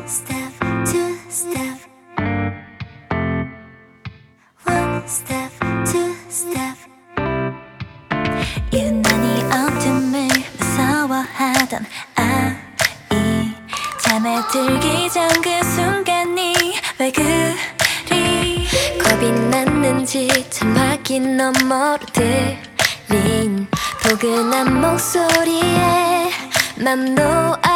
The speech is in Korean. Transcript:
step, two step, one step, two step. 유난히 어둠을 무서워하던 아이, 잠에 들기 전 그 순간이 왜 그리 겁이 났는지 천막이 너머로 들린 포근한 목소리에 맘 놓아